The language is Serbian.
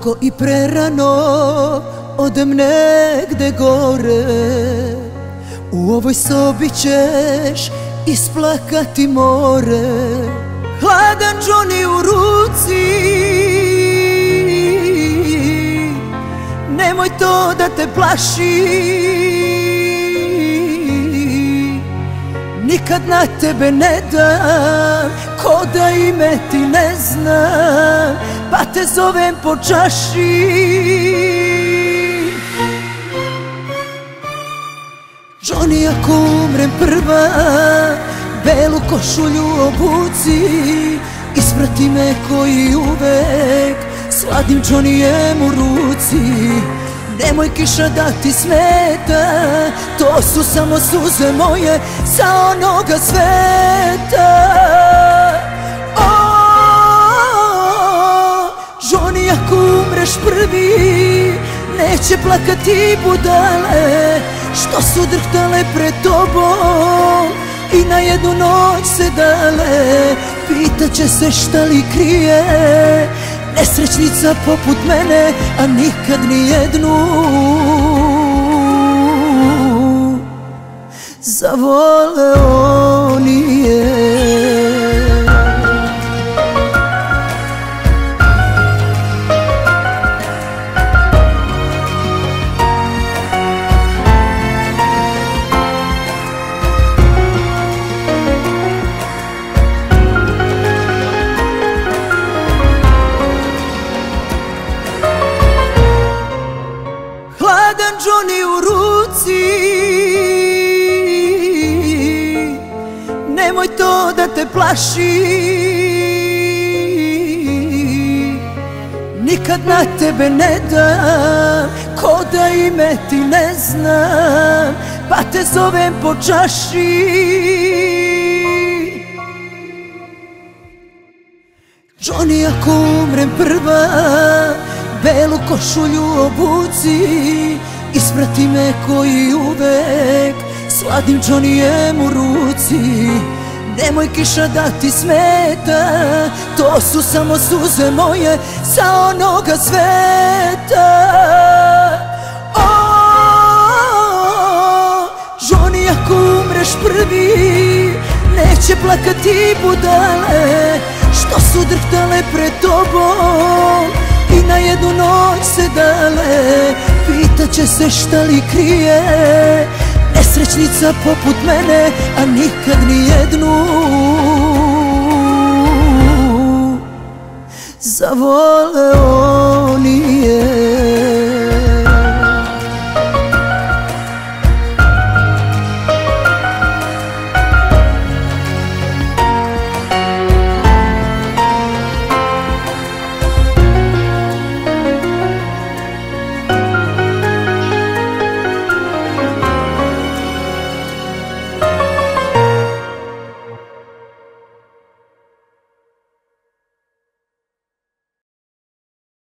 Ako i prerano odem negde gore, u ovoj sobi ćeš isplakati more. Hladan Johnny u ruci, nemoj to da te plaši. Nikad na tebe ne dam, ko da ime ti ne znam, pa te zovem po čaši. Johnny, ako umrem prva, belu košulju obuci, isprati me koji uvek sladim Johnnyjem u ruci. Nemoj kiša da ti smeta, to su samo suze moje sa onoga sveta. Johnny, ako umreš prvi, neće plakati budale što su drhtale pred tobom i na jednu noć se dale. Pitaće se šta li krije nesrećnica poput mene, a nikad ni jednu zavoleo nije. Hladan Johnny u ruci, nemoj to da te plaši. Nikad na tebe ne dam, ko da ime ti ne znam, pa te zovem po čaši. Johnny, ako umrem prva, belu košulju obuci, isprati me koji uvek sladim Johnnyjem u ruci. Nemoj kiša da ti smeta, to su samo suze moje sa onoga sveta. Johnny, ako umreš prvi, neće plakati budale što su drhtale pred tobom i na jednu noć se dale. Pitaće se šta li krije nesrećnica poput mene, a nikad ni jednu zavoleo nije.